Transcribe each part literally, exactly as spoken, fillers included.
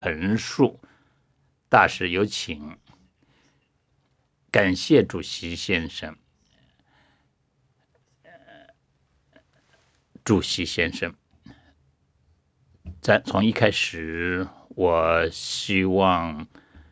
陈述。大使有请。感谢主席先生。主席先生，在从一开始，我希望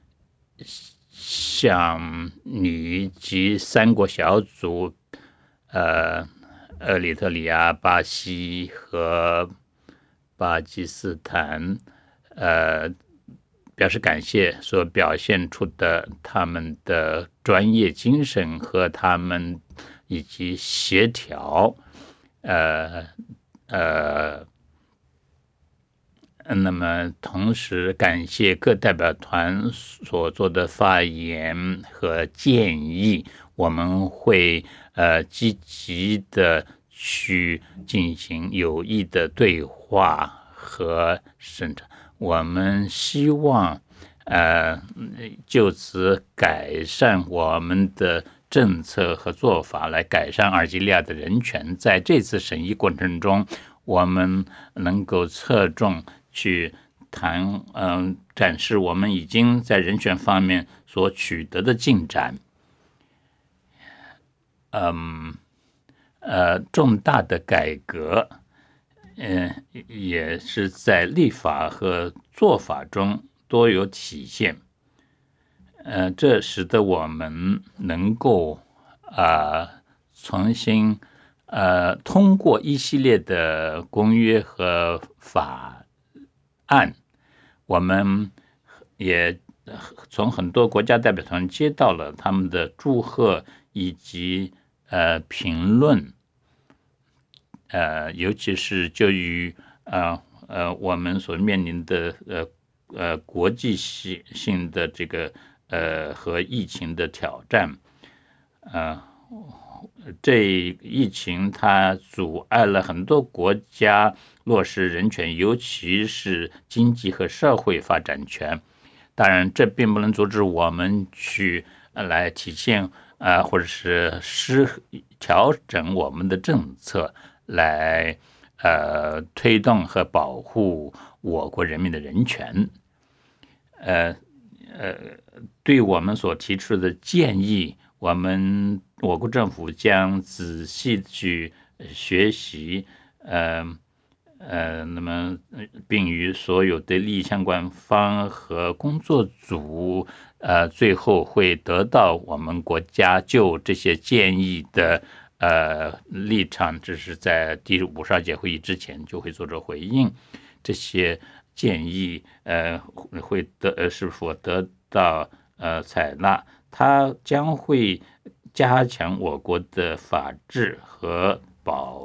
向你及三国小组，呃，厄立特里亚、巴西和巴基斯坦，呃，表示感谢所表现出的他们的专业精神和他们以及协调，呃呃。那么，同时感谢各代表团所做的发言和建议，我们会呃积极的去进行有益的对话和审查。我们希望呃就此改善我们的政策和做法，来改善阿尔及利亚的人权。在这次审议过程中，我们能够侧重去谈，嗯、呃，展示我们已经在人权方面所取得的进展。嗯，呃，重大的改革，嗯、呃，也是在立法和做法中多有体现。呃，这使得我们能够啊、呃、重新呃通过一系列的公约和法案。我们也从很多国家代表团接到了他们的祝贺以及呃评论，呃，尤其是就于呃呃我们所面临的呃呃国际性性的这个呃和疫情的挑战。呃，这疫情它阻碍了很多国家落实人权，尤其是经济和社会发展权。当然，这并不能阻止我们去呃来体现呃或者是施调整我们的政策，来呃推动和保护我国人民的人权。呃呃，对我们所提出的建议，我们我国政府将仔细去学习，呃呃，那么并与所有的利益相关方和工作组，呃，最后会得到我们国家就这些建议的呃立场，这是在第五十二届会议之前就会做出回应。这些建议呃会得呃是否得到呃采纳，它将会加强我国的法治和保